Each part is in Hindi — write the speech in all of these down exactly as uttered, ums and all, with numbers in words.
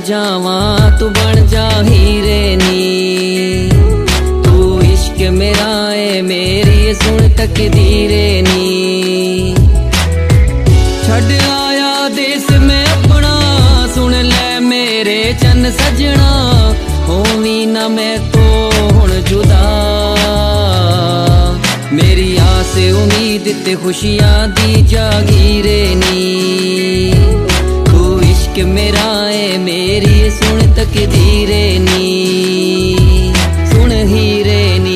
जावा तू बन जा हीरे नी। तू इश्क मेरा है मेरी सुन तकदीरे नी। छड़ आया देश में अपना सुन ले मेरे चन सजना। होवी ना मैं तो हुण जुदा मेरी आस उम्मीद ते खुशियां दी जागीरे नी। तू इश्क मेरा है मेरी सुन तकदीरे नी। सुन हीरे नी।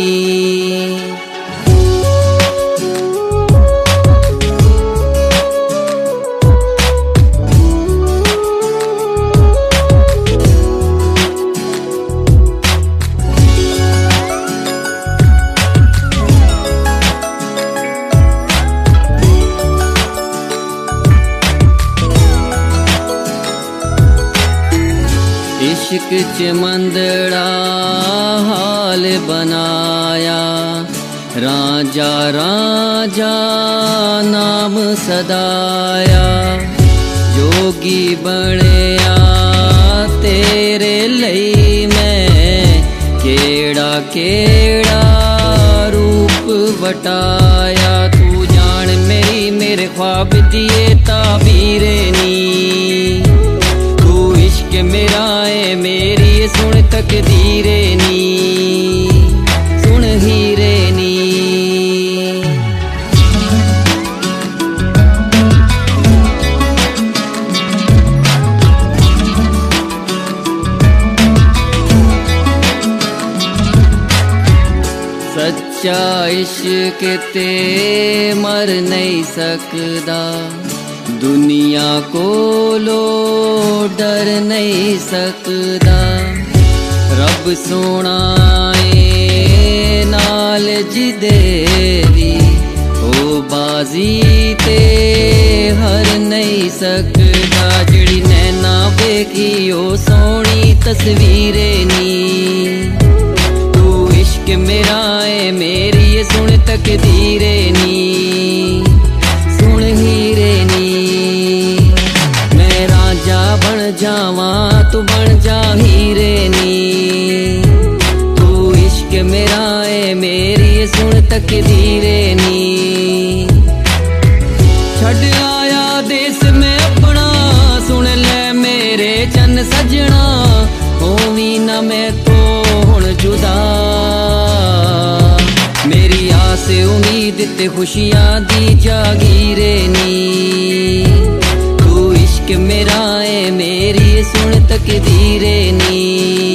इश्क च मंदड़ा हाल बनाया। राजा राजा नाम सदाया। जोगी बनया तेरे लई मैं केड़ा केड़ा रूप वटाया। तू जान मेरी मेरे ख्वाब दिए ताबीरे नी। मेरा है मेरी सुन तकदीरे नी। सुन हीरे नी। सच्चा इश्क ते मर नहीं सकदा। दुनिया को लो डर नहीं सकदा। रब सोना ए नाल जिदे दी ओ बाजी ते हर नहीं सकदा। जड़ी नैना वेखी ओ सोनी तस्वीरे नी। तू इश्क मेरा है मेरी सुन तकदीरे नी। सुन हीरे नी। बन जावा तू बन जा हीरे नी। तू इश्क मेरा है मेरी सुन तकदीरे नी। छड़ आया देश में अपना सुन ले मेरे चन सजना। होवी ना मैं तो हुण जुदा मेरी आस उम्मीद ते खुशियां दी जागीरे नी। मेरा है मेरी सुन तकदीरे नी।